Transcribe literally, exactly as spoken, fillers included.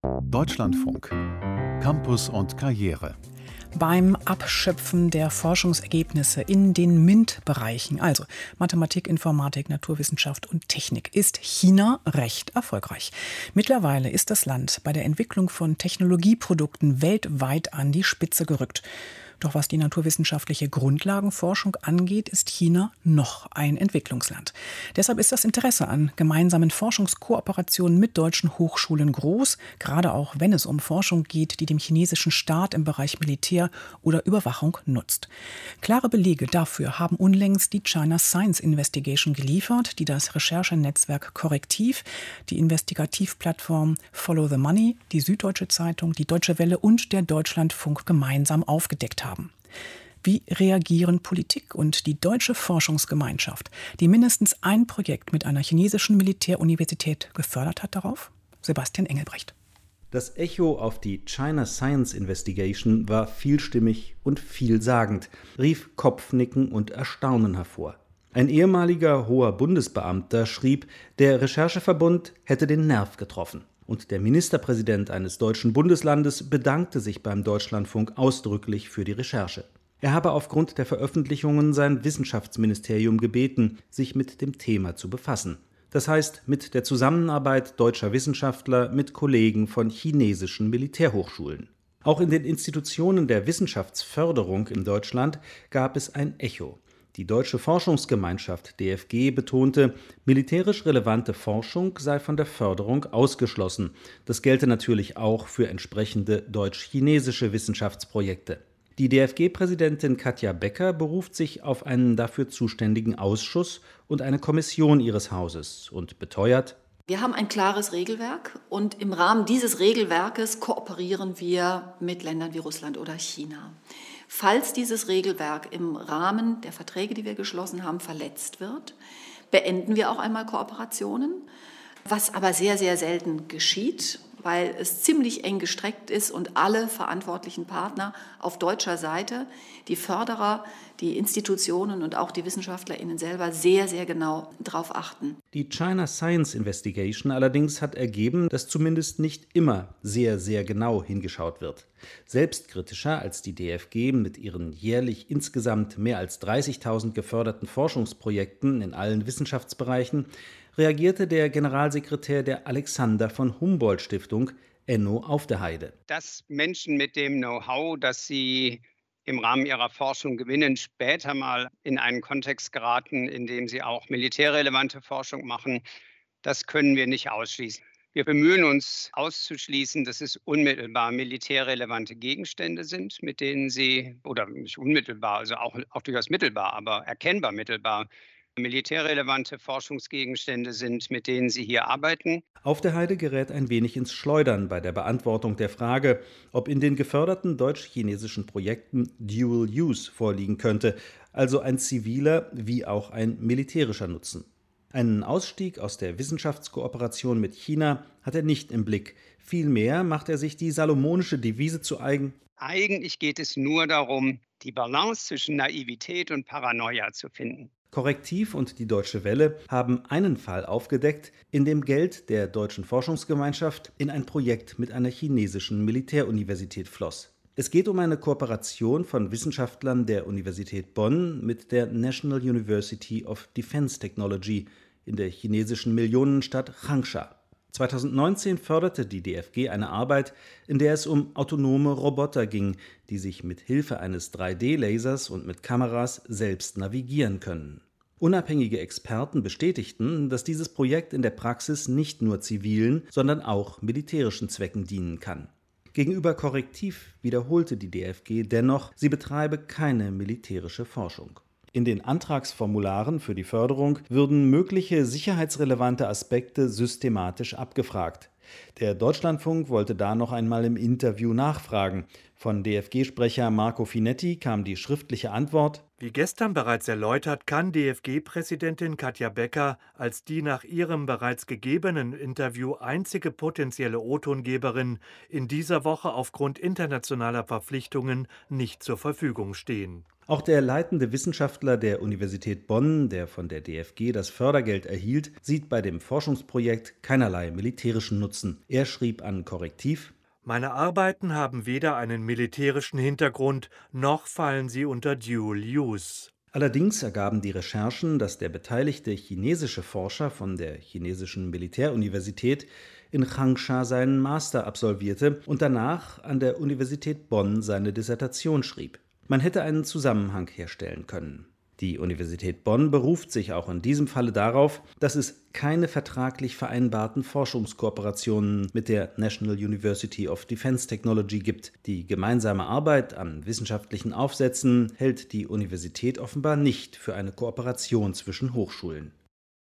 Deutschlandfunk. Campus und Karriere. Beim Abschöpfen der Forschungsergebnisse in den MINT-Bereichen, also Mathematik, Informatik, Naturwissenschaft und Technik, ist China recht erfolgreich. Mittlerweile ist das Land bei der Entwicklung von Technologieprodukten weltweit an die Spitze gerückt. Doch was die naturwissenschaftliche Grundlagenforschung angeht, ist China noch ein Entwicklungsland. Deshalb ist das Interesse an gemeinsamen Forschungskooperationen mit deutschen Hochschulen groß, gerade auch wenn es um Forschung geht, die dem chinesischen Staat im Bereich Militär oder Überwachung nutzt. Klare Belege dafür haben unlängst die China Science Investigation geliefert, die das Recherchenetzwerk Correctiv, die Investigativplattform Follow the Money, die Süddeutsche Zeitung, die Deutsche Welle und der Deutschlandfunk gemeinsam aufgedeckt haben. Wie reagieren Politik und die deutsche Forschungsgemeinschaft, die mindestens ein Projekt mit einer chinesischen Militäruniversität gefördert hat, darauf? Sebastian Engelbrecht. Das Echo auf die China Science Investigation war vielstimmig und vielsagend, rief Kopfnicken und Erstaunen hervor. Ein ehemaliger hoher Bundesbeamter schrieb, der Rechercheverbund hätte den Nerv getroffen. Und der Ministerpräsident eines deutschen Bundeslandes bedankte sich beim Deutschlandfunk ausdrücklich für die Recherche. Er habe aufgrund der Veröffentlichungen sein Wissenschaftsministerium gebeten, sich mit dem Thema zu befassen. Das heißt, mit der Zusammenarbeit deutscher Wissenschaftler mit Kollegen von chinesischen Militärhochschulen. Auch in den Institutionen der Wissenschaftsförderung in Deutschland gab es ein Echo. Die Deutsche Forschungsgemeinschaft D F G betonte, militärisch relevante Forschung sei von der Förderung ausgeschlossen. Das gelte natürlich auch für entsprechende deutsch-chinesische Wissenschaftsprojekte. Die D F G-Präsidentin Katja Becker beruft sich auf einen dafür zuständigen Ausschuss und eine Kommission ihres Hauses und beteuert: Wir haben ein klares Regelwerk und im Rahmen dieses Regelwerkes kooperieren wir mit Ländern wie Russland oder China. Falls dieses Regelwerk im Rahmen der Verträge, die wir geschlossen haben, verletzt wird, beenden wir auch einmal Kooperationen, was aber sehr, sehr selten geschieht, weil es ziemlich eng gestreckt ist und alle verantwortlichen Partner auf deutscher Seite, die Förderer, die Institutionen und auch die WissenschaftlerInnen selber sehr, sehr genau darauf achten. Die China Science Investigation allerdings hat ergeben, dass zumindest nicht immer sehr, sehr genau hingeschaut wird. Selbstkritischer als die D F G mit ihren jährlich insgesamt mehr als dreißigtausend geförderten Forschungsprojekten in allen Wissenschaftsbereichen reagierte der Generalsekretär der Alexander von Humboldt Stiftung, Enno Aufderheide. Dass Menschen mit dem Know-how, das sie im Rahmen ihrer Forschung gewinnen, später mal in einen Kontext geraten, in dem sie auch militärrelevante Forschung machen, das können wir nicht ausschließen. Wir bemühen uns auszuschließen, dass es unmittelbar militärrelevante Gegenstände sind, mit denen sie, oder nicht unmittelbar, also auch, auch durchaus mittelbar, aber erkennbar mittelbar, militärrelevante Forschungsgegenstände sind, mit denen sie hier arbeiten. Aufderheide gerät ein wenig ins Schleudern bei der Beantwortung der Frage, ob in den geförderten deutsch-chinesischen Projekten Dual Use vorliegen könnte, also ein ziviler wie auch ein militärischer Nutzen. Einen Ausstieg aus der Wissenschaftskooperation mit China hat er nicht im Blick. Vielmehr macht er sich die salomonische Devise zu eigen: Eigentlich geht es nur darum, die Balance zwischen Naivität und Paranoia zu finden. Correctiv und die Deutsche Welle haben einen Fall aufgedeckt, in dem Geld der Deutschen Forschungsgemeinschaft in ein Projekt mit einer chinesischen Militäruniversität floss. Es geht um eine Kooperation von Wissenschaftlern der Universität Bonn mit der National University of Defense Technology in der chinesischen Millionenstadt Changsha. zweitausendneunzehn förderte die D F G eine Arbeit, in der es um autonome Roboter ging, die sich mit Hilfe eines drei D Lasers und mit Kameras selbst navigieren können. Unabhängige Experten bestätigten, dass dieses Projekt in der Praxis nicht nur zivilen, sondern auch militärischen Zwecken dienen kann. Gegenüber Correctiv wiederholte die D F G dennoch, sie betreibe keine militärische Forschung. In den Antragsformularen für die Förderung würden mögliche sicherheitsrelevante Aspekte systematisch abgefragt. Der Deutschlandfunk wollte da noch einmal im Interview nachfragen. Von D F G-Sprecher Marco Finetti kam die schriftliche Antwort: Wie gestern bereits erläutert, kann D F G-Präsidentin Katja Becker als die nach ihrem bereits gegebenen Interview einzige potenzielle O-Tongeberin in dieser Woche aufgrund internationaler Verpflichtungen nicht zur Verfügung stehen. Auch der leitende Wissenschaftler der Universität Bonn, der von der D F G das Fördergeld erhielt, sieht bei dem Forschungsprojekt keinerlei militärischen Nutzen. Er schrieb an Korrektiv: Meine Arbeiten haben weder einen militärischen Hintergrund, noch fallen sie unter Dual Use. Allerdings ergaben die Recherchen, dass der beteiligte chinesische Forscher von der chinesischen Militäruniversität in Changsha seinen Master absolvierte und danach an der Universität Bonn seine Dissertation schrieb. Man hätte einen Zusammenhang herstellen können. Die Universität Bonn beruft sich auch in diesem Falle darauf, dass es keine vertraglich vereinbarten Forschungskooperationen mit der National University of Defense Technology gibt. Die gemeinsame Arbeit an wissenschaftlichen Aufsätzen hält die Universität offenbar nicht für eine Kooperation zwischen Hochschulen.